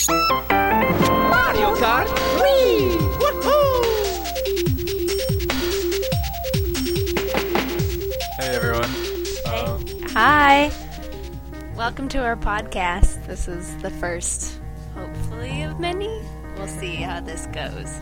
Mario Kart 3! Woohoo! Hey everyone. Hi. Welcome to our podcast. This is the first, hopefully, of many. We'll see how this goes.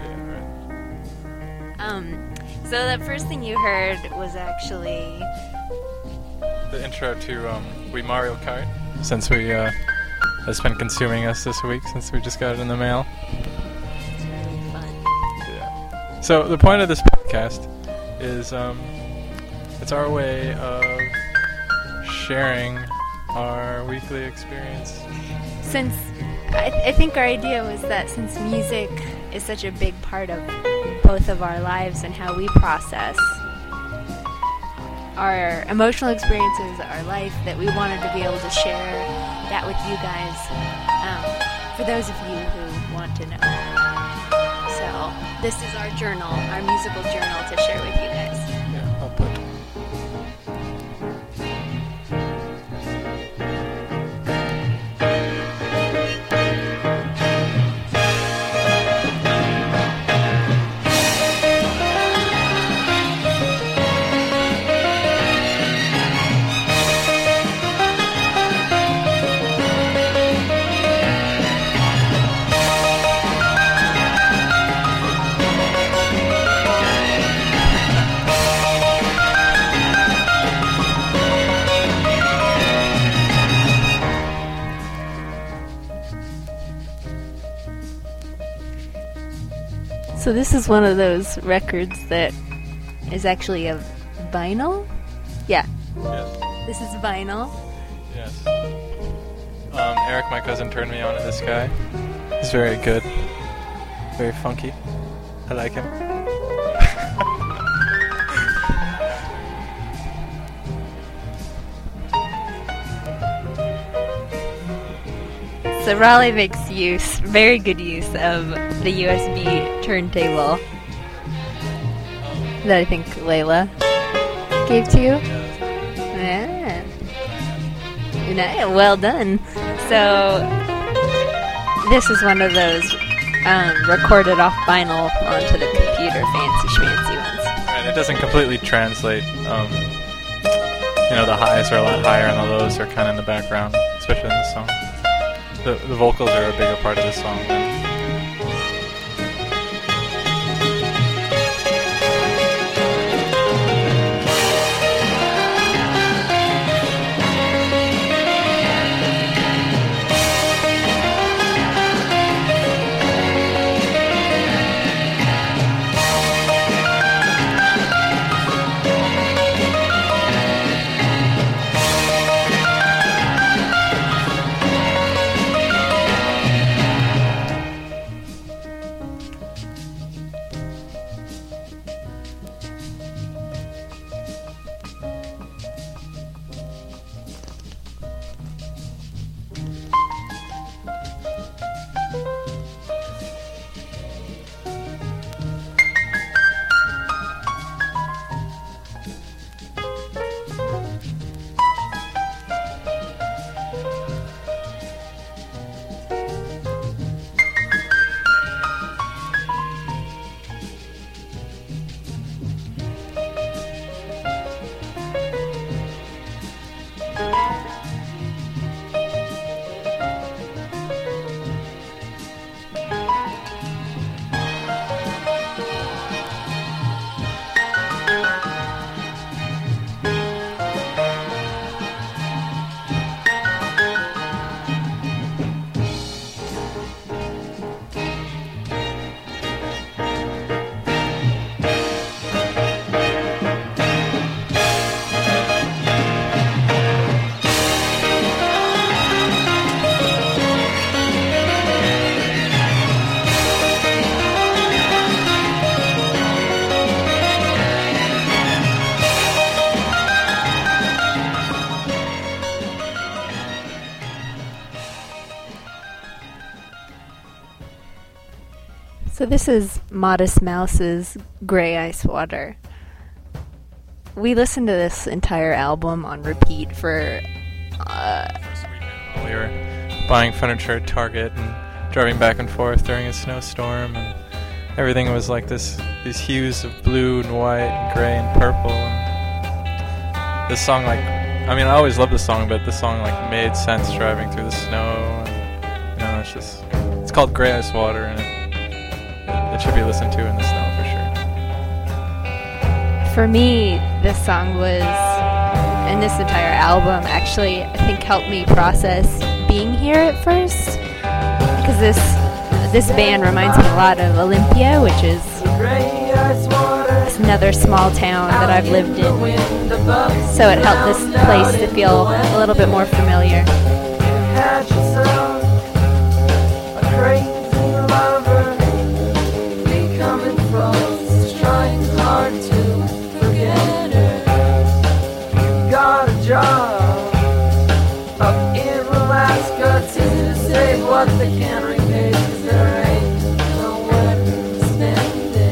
So the first thing you heard was actually The intro to We Mario Kart, since we has been consuming us this week since we just got it in the mail. it's really fun. Yeah. So the point of this podcast is it's our way of sharing our weekly experience. Since I think our idea was that since music is such a big part of both of our lives and how we process our emotional experiences, our life, that we wanted to be able to share that with you guys, for those of you who want to know. So this is our journal, our musical journal to share with you guys. Yeah, I'll put. So this is one of those records that is actually a vinyl? Yeah, Yes. this is vinyl. Yes. Eric, my cousin, turned me on to this guy. He's very good. Very funky. I like him. So Raleigh makes very good use of the USB turntable that I think Layla gave to you. Yeah. Well done. So this is one of those recorded off vinyl onto the computer fancy schmancy ones. And it doesn't completely translate. The highs are a lot higher and the lows are kind of in the background, especially in this song. The vocals are a bigger part of the song than. So this is Modest Mouse's Gray Ice Water. We listened to this entire album on repeat for First weekend while we were buying furniture at Target and driving back and forth during a snowstorm, and everything was like these hues of blue and white and gray and purple. And this song, like, I mean, I always loved the song, but this song like made sense driving through the snow. And, it's called Gray Ice Water, and it should be listened to in the snow for sure. For me, this song was, and this entire album actually, I think, helped me process being here at first, because this band reminds me a lot of Olympia, which is another small town that I've lived in. So it helped this place to feel a little bit more familiar. What they can't repay, 'cause there ain't nowhere to spend it.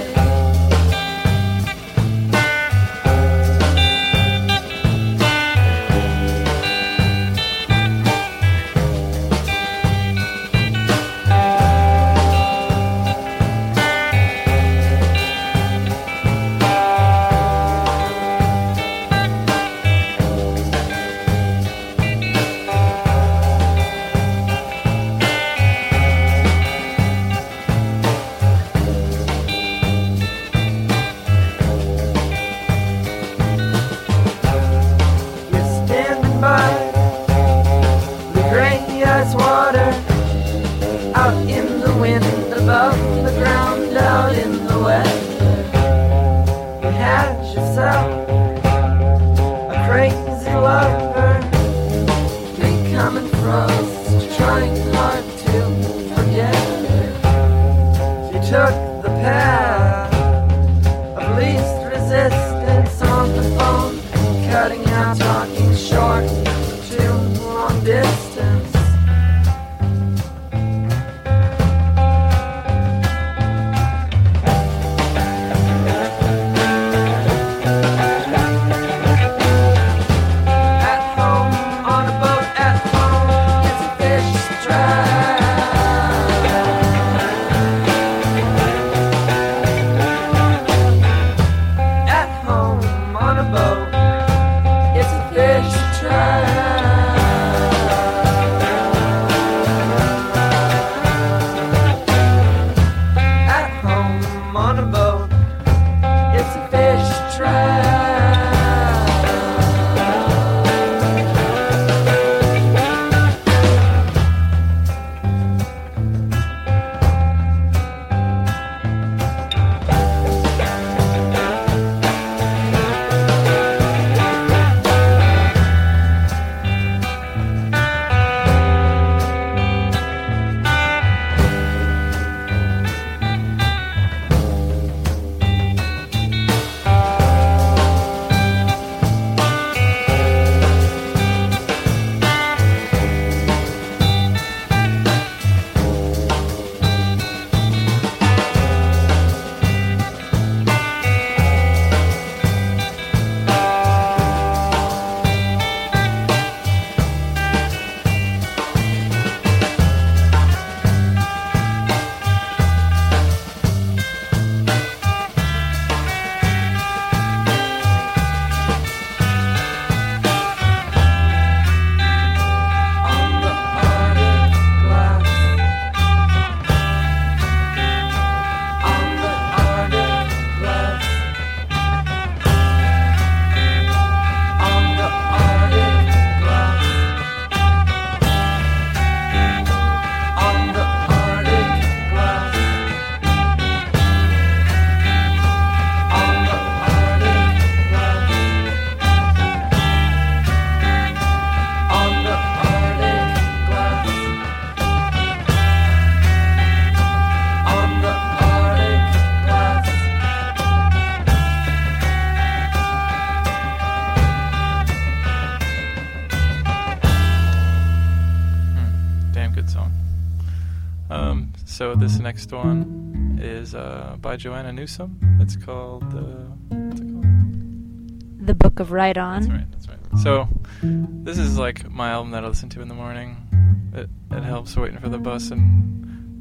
So this next one is by Joanna Newsom. It's called, what's it called? The Book of Ride On. That's right. So this is like my album that I listen to in the morning. It helps waiting for the bus and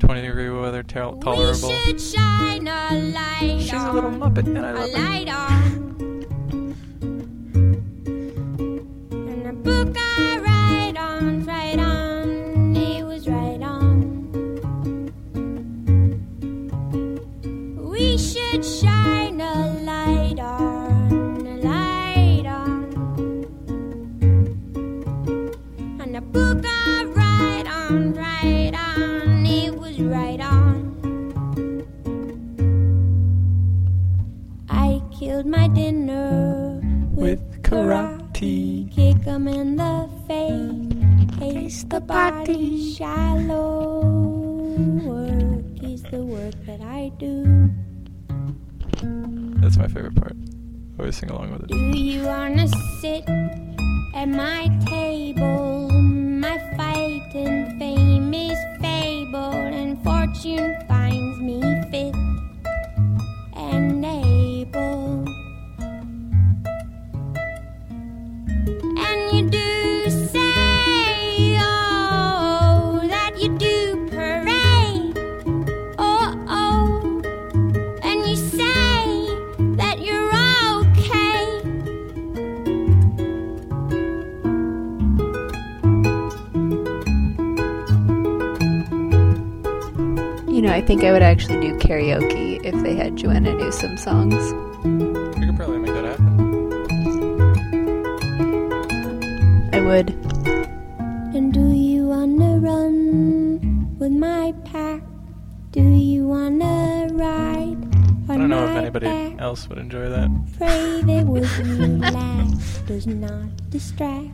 20-degree weather tolerable. We should shine a light She's a little Muppet, and I a love her. light on. And a book I write on, it was right on. We should shine a light on, a light on. And a book I write on, it was right on. I killed my dinner with karate. Kick 'em in the face, the body. Shallow work is the work that I do. That's my favorite part. Always sing along with it. Do you wanna sit at my table? My fighting fame is fabled, and fortune finds me fit and able. And you do say, oh, that you do parade. Oh, oh, and you say that you're okay. You know, I think I would actually do karaoke if they had Joanna Newsom songs. We could probably make that happen. I would. And do you wanna run with my pack? Do you wanna ride on I don't know if my anybody back? else would enjoy that. Pray that what you lack does not distract.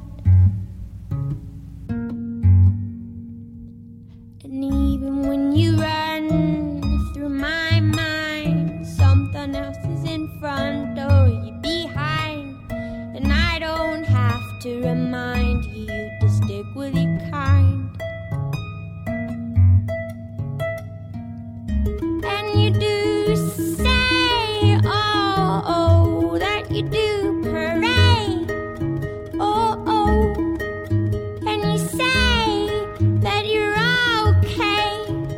And even when you run through my mind, something else is in front or you behind. And I don't have to remind you to stick with your kind. And you do say, oh, oh, that you do parade. Oh, oh, and you say that you're okay.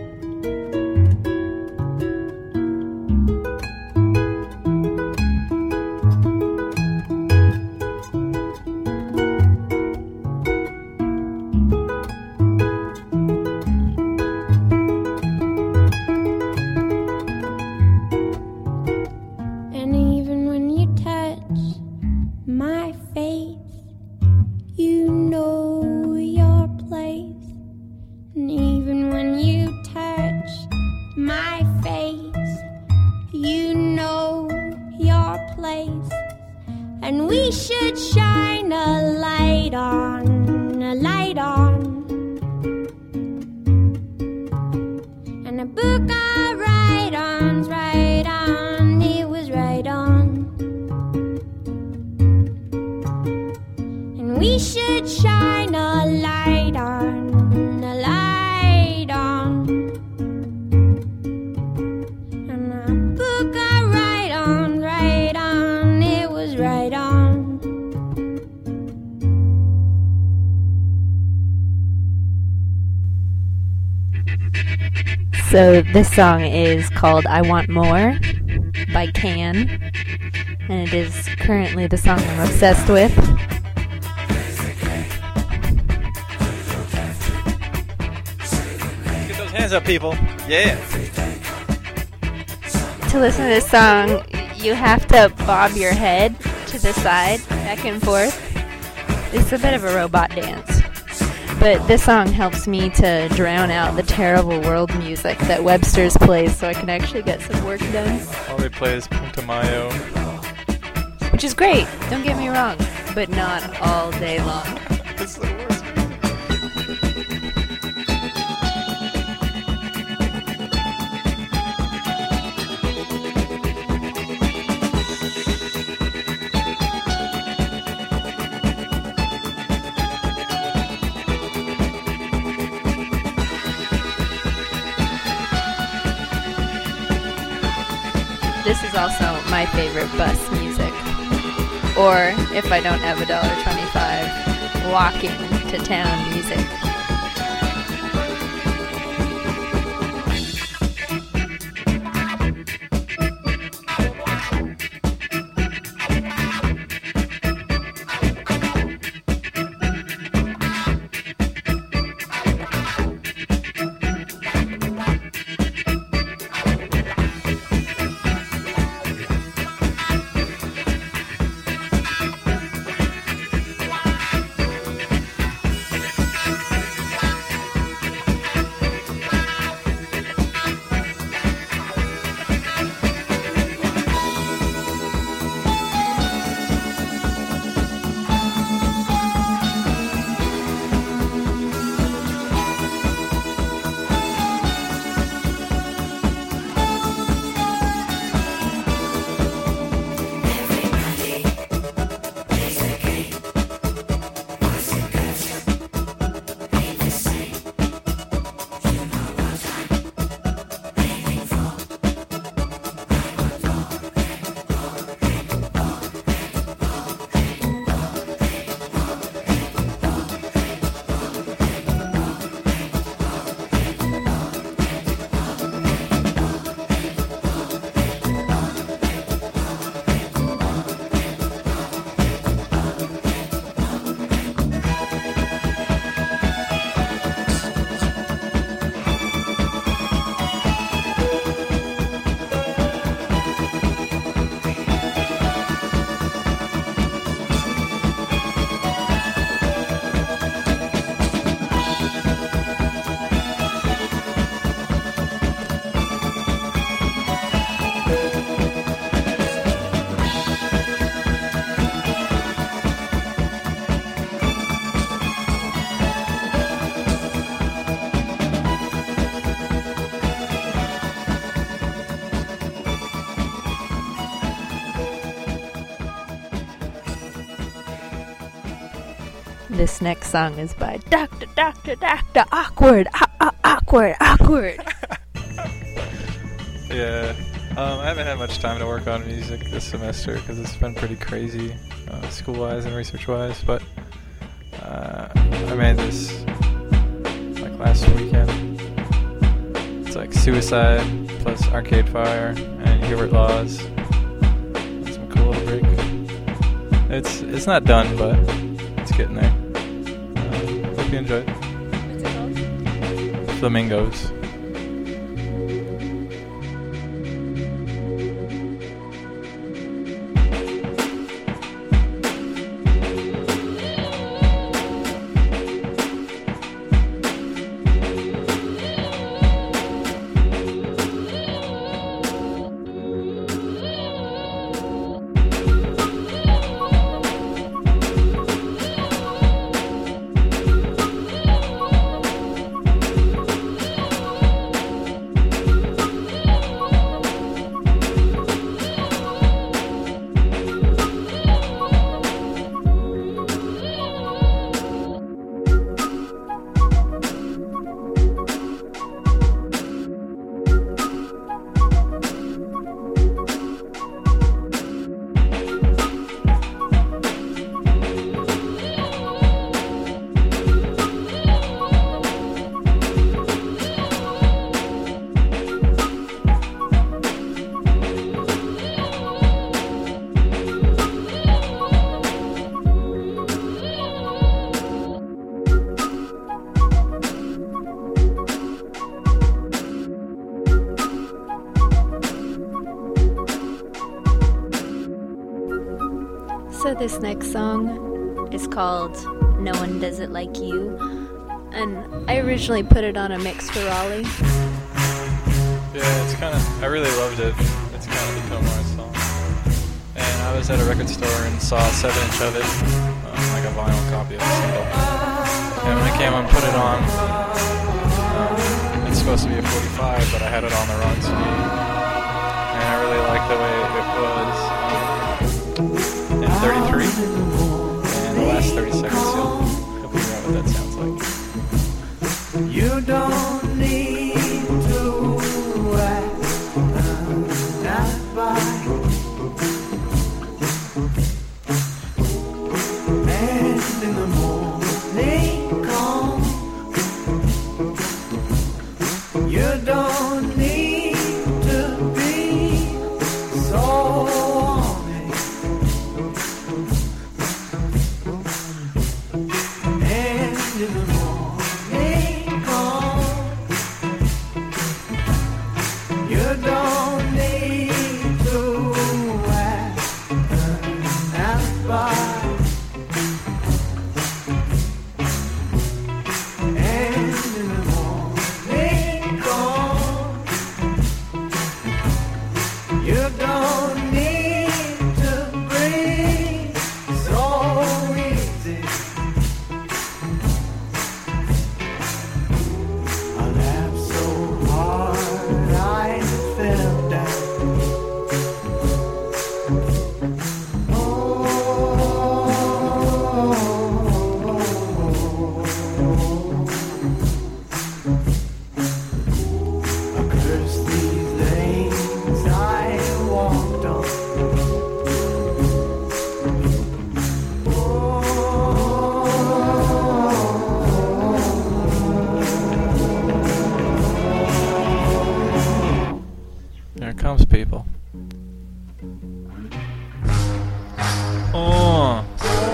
And even when you touch my face, you know your place. And even when you touch my face, you know your place. And we should shine a light on, a light on. And a book I write on's right on, it was right on. And we should shine a light on, a light on. And a book I write on, it was right on. So this song is called I Want More by Can, and it is currently the song I'm obsessed with. Get those hands up, people. Yeah. To listen to this song, you have to bob your head to the side, back and forth. It's a bit of a robot dance. But this song helps me to drown out the terrible world music that Webster's plays so I can actually get some work done. All they play is Punta Mayo. Which is great, don't get me wrong, but not all day long. It's the worst. This is also my favorite bus music. Or, if I don't have $1.25, walking to town music. This next song is by Dr. Awkward. Awkward. Yeah. I haven't had much time to work on music this semester because it's been pretty crazy, school-wise and research-wise. But I made this like last weekend. It's like Suicide plus Arcade Fire and Hubert Laws. Some cool little break. It's not done, but it's getting there. Hope you enjoy it. What's it called? Flamingos. So this next song is called No One Does It Like You, and I originally put it on a mix for Raleigh. Yeah, it's kind of, I really loved it. It's kind of become our song. And I was at a record store and saw a 7-inch of it, like a vinyl copy of the single. And when I came and put it on, it's supposed to be a 45, but I had it on the wrong speed. And I really liked the way it was. In 33, and the last 30 seconds you'll figure out what that sounds like. You don't need to ask, not by. And in the morning come, you don't need to be so. People. Oh.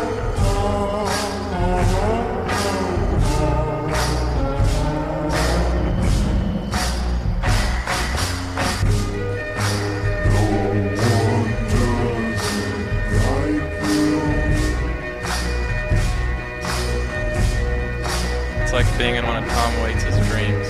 It's like being in one of Tom Waits' dreams.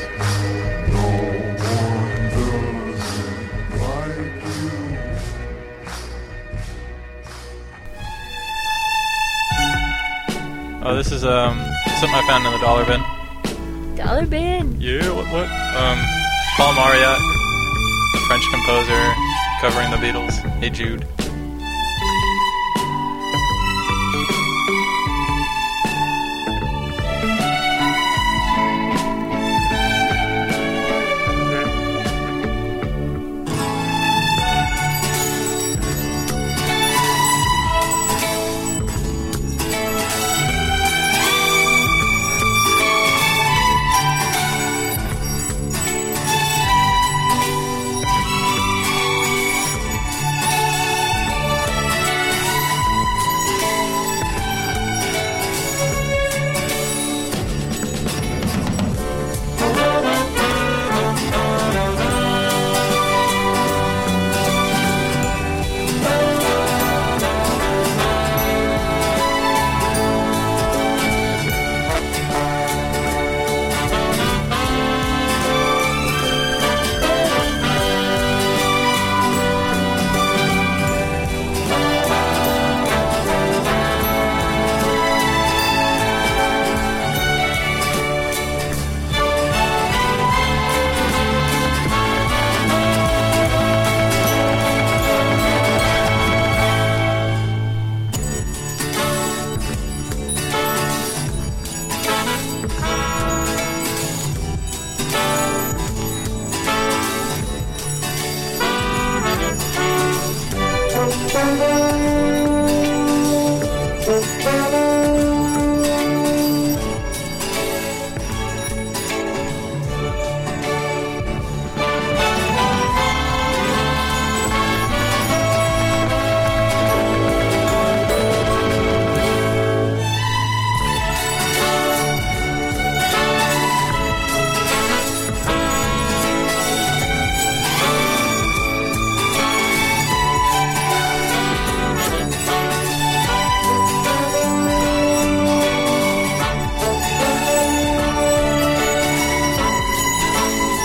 Oh, this is something I found in the dollar bin. Dollar bin? Yeah, what? Paul Marriott, French composer, covering the Beatles. Hey Jude.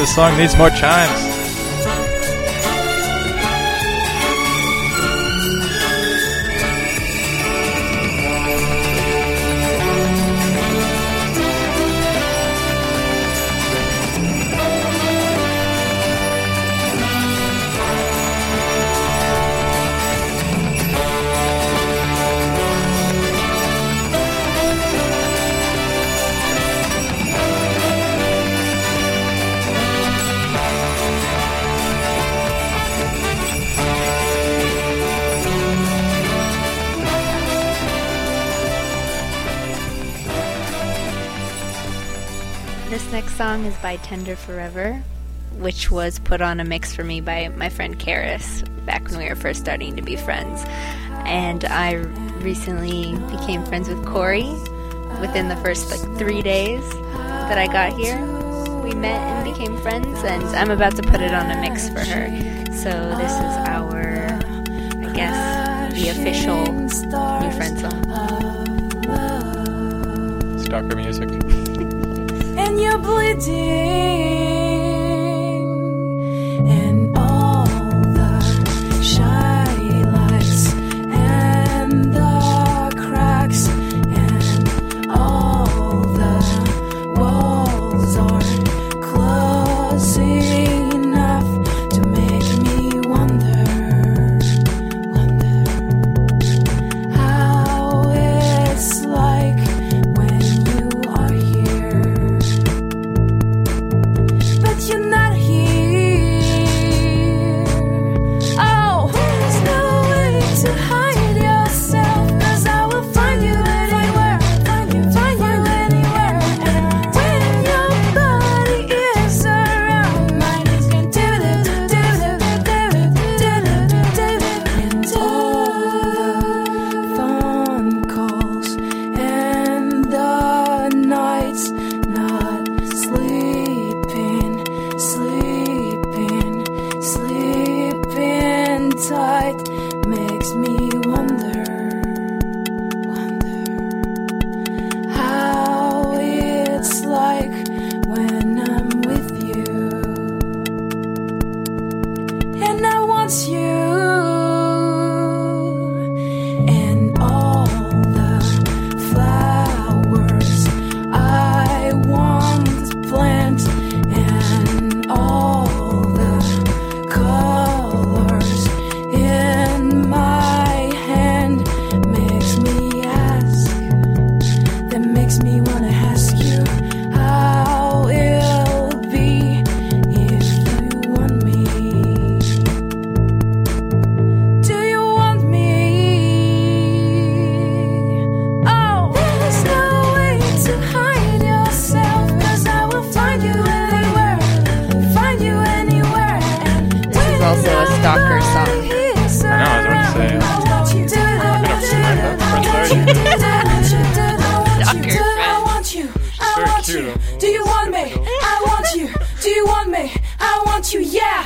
This song needs more chimes. This next song is by Tender Forever, which was put on a mix for me by my friend Karis back when we were first starting to be friends. And I recently became friends with Corey within the first 3 days that I got here. We met and became friends, and I'm about to put it on a mix for her. So this is our, I guess, the official New Friend song. Stalker music. And you're bleeding, and all the shy lights and the cracks and all the walls are closing enough to make me wonder how it's like when you are here. But you're not here. Oh, there's no way to hide yourself, 'cause I will find you anywhere, find you anywhere. And when your body is around, mine is going to and all the phone calls and the nights not sleeping tight makes me wonder how it's like when I'm with you. And I want you, and all the flowers I want to plant, and all the colors in my hand makes me ask, that makes me wanna ask you how it'll be if you want me. Do you want me? Oh, there's no way to hide yourself, 'cause I will find you anywhere, and This is also a stalker song. I know, I was about to say. Very cute. Do you want me? I want you. Do you want me? I want you, yeah.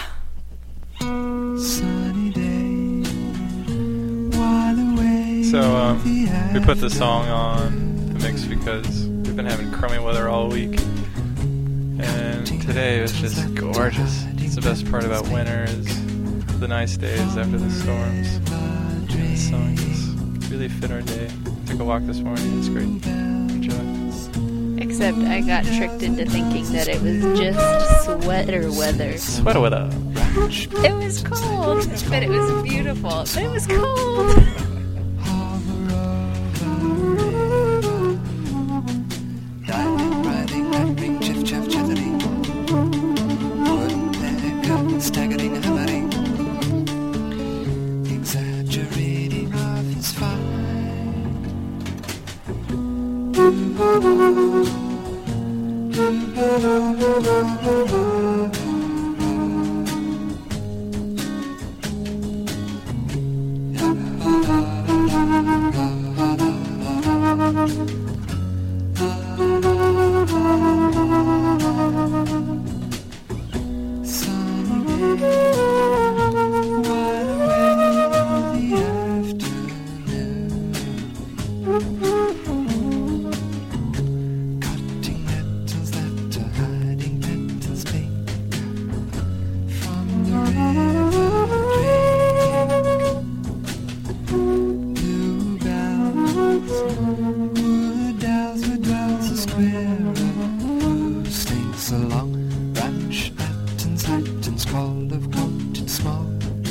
Sunny day, while away So, the we put this song on the mix because we've been having crummy weather all week. And today was just gorgeous. It's the best part about winter is the nice days after the storms. This song just really fit our day. Took a walk this morning. It's great. Enjoy. Except I got tricked into thinking that it was just sweater weather. Sweater weather. It was cold, but it was beautiful. But it was cold. Staggering, hammering, exaggerating love is fine. Manhattan's call of counting small.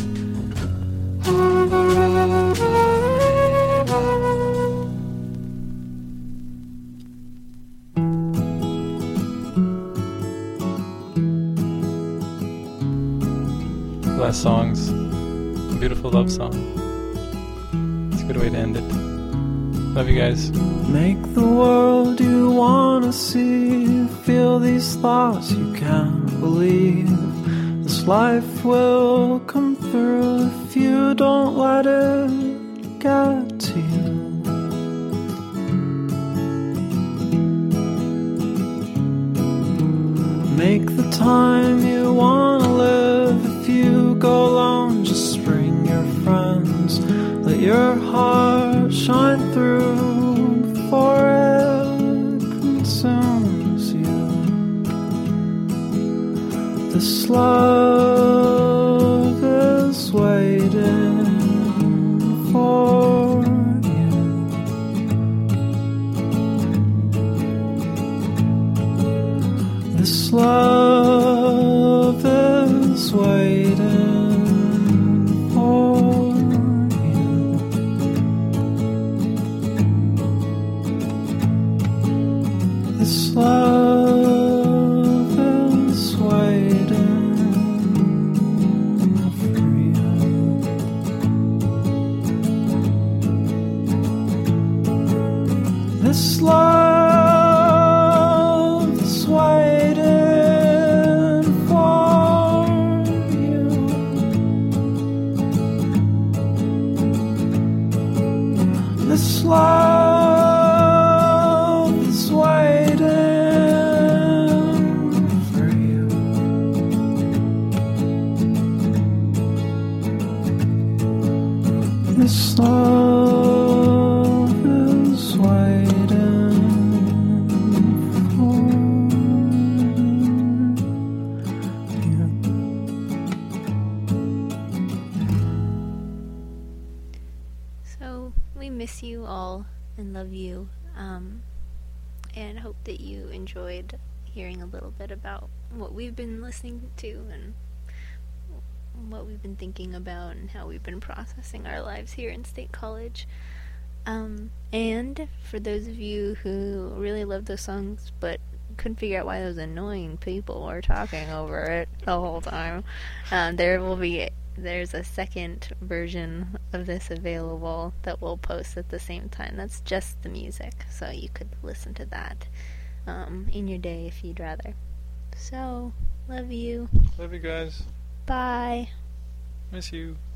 Last song's a beautiful love song. It's a good way to end it. Love you guys. Make the world you wanna see. Feel these thoughts you can't believe. This life will come through if you don't let it get to you. Make the time you wanna live. If you go alone, just bring your friends. Let your heart shine through before it consumes you. This love is waiting for you. This love is waiting for you. This love is waiting for you. This love is waiting for you. This love is waiting for you. This love is waiting for you. So we miss you all and love you, and hope that you enjoyed hearing a little bit about what we've been listening to and what we've been thinking about and how we've been processing our lives here in State College. And for those of you who really love those songs but couldn't figure out why those annoying people were talking over it the whole time, there's a second version of this available that we'll post at the same time. That's just the music, so you could listen to that in your day if you'd rather. So, love you. Love you guys. Bye. Miss you.